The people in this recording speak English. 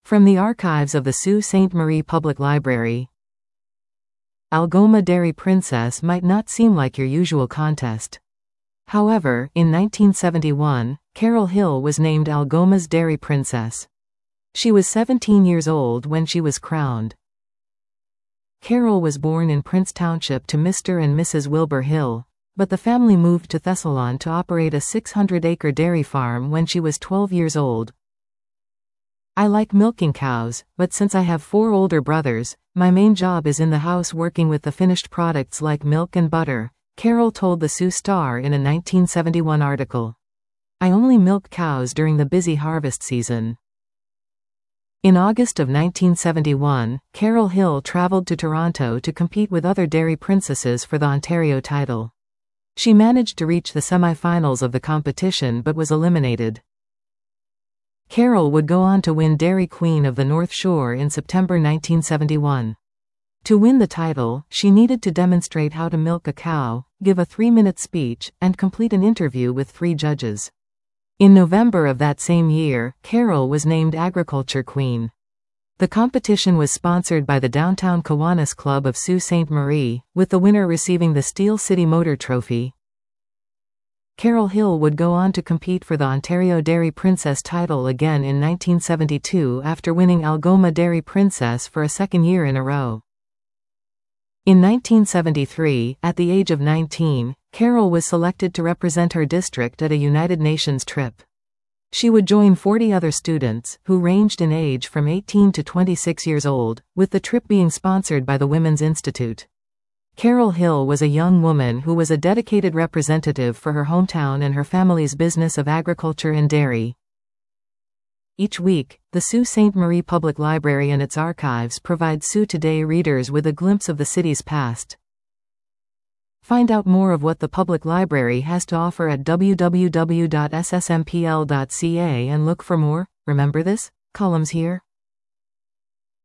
From the archives of the Sault Ste. Marie Public Library. Algoma Dairy Princess might not seem like your usual contest. However, in 1971, Carol Hill was named Algoma's Dairy Princess. She was 17 years old when she was crowned. Carol was born in Prince Township to Mr. and Mrs. Wilbur Hill, but the family moved to Thessalon to operate a 600-acre dairy farm when she was 12 years old. I like milking cows, but since I have 4 older brothers, my main job is in the house working with the finished products like milk and butter, Carol told the Sault Star in a 1971 article. I only milk cows during the busy harvest season. In August of 1971, Carol Hill traveled to Toronto to compete with other dairy princesses for the Ontario title. She managed to reach the semi-finals of the competition but was eliminated. Carol would go on to win Dairy Queen of the North Shore in September 1971. To win the title, she needed to demonstrate how to milk a cow, give a 3-minute speech, and complete an interview with 3 judges. In November of that same year, Carol was named Agriculture Queen. The competition was sponsored by the Downtown Kiwanis Club of Sault Ste. Marie, with the winner receiving the Steel City Motor Trophy. Carol Hill would go on to compete for the Ontario Dairy Princess title again in 1972 after winning Algoma Dairy Princess for a second year in a row. In 1973, at the age of 19, Carol was selected to represent her district at a United Nations trip. She would join 40 other students, who ranged in age from 18 to 26 years old, with the trip being sponsored by the Women's Institute. Carol Hill was a young woman who was a dedicated representative for her hometown and her family's business of agriculture and dairy. Each week, the Sault Ste. Marie Public Library and its archives provide Sault Today readers with a glimpse of the city's past. Find out more of what the public library has to offer at www.ssmpl.ca and look for more, remember this, columns here.